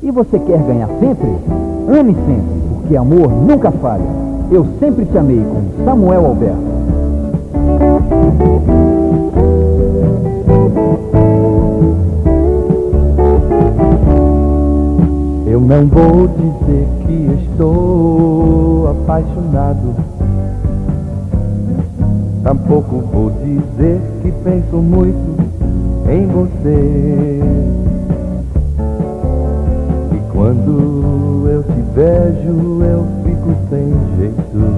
E você quer ganhar sempre? Ame sempre, porque amor nunca falha. Eu sempre te amei, com Samuel Alberto. Eu não vou dizer que estou apaixonado, tampouco vou dizer que penso muito em você. E quando eu te vejo, eu fico sem jeito.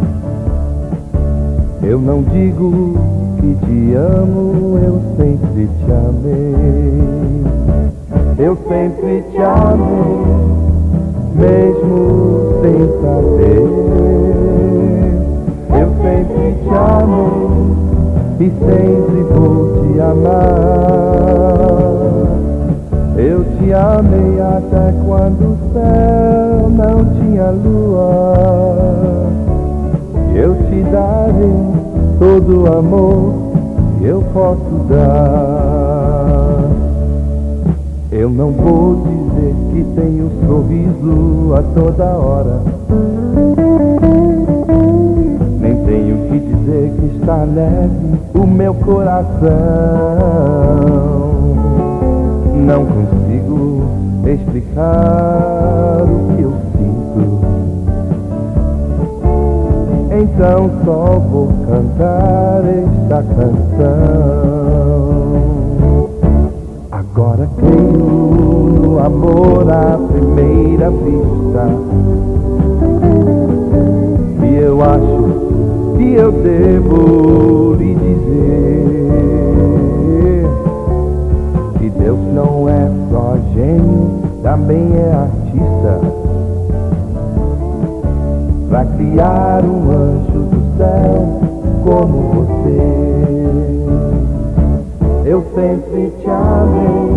Eu não digo que te amo, eu sempre te amei. Eu sempre te amei, mesmo sem saber. Eu sempre te amei e sempre vou te amar. Eu te amei até quando o céu não tinha lua. Eu te darei todo o amor que eu posso dar. Eu não vou dizer que tenho sorriso a toda hora, nem tenho que dizer que está leve o meu coração. Não consigo explicar o que eu sinto, então só vou cantar esta canção. Agora creio no amor à primeira vista, e eu acho que eu devo lhe dizer que Deus não é só gênio, também é artista, pra criar um anjo do céu como você. Eu sempre te amei,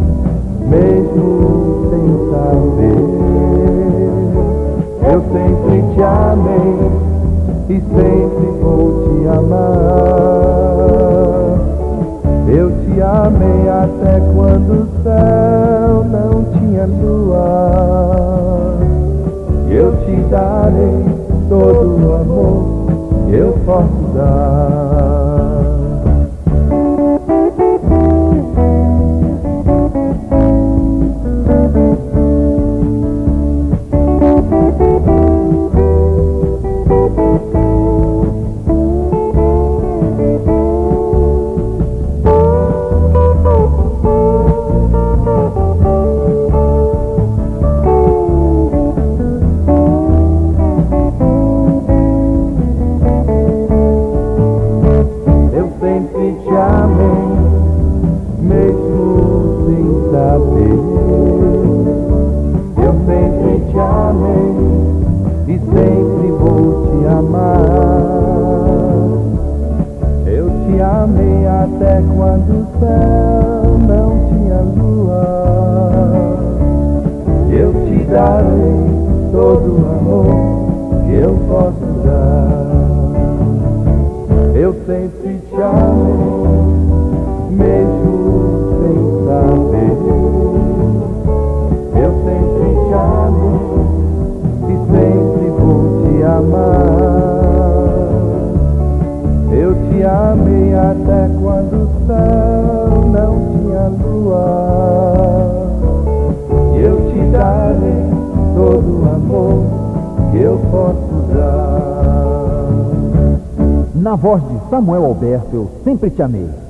mesmo sem saber. Eu sempre te amei e sempre vou te amar. Eu te amei até quando o céu não tinha lua. Eu te darei todo o amor que eu posso dar. Até quando o céu não tinha lua. Eu te darei todo o amor que eu posso dar. Eu sempre te amei, mesmo sem saber. Eu sempre te amei e sempre vou te amar. Eu te amei até quando o céu não tinha lua. Eu te darei todo o amor que eu posso dar. Na voz de Samuel Alberto, Eu Sempre Te Amei.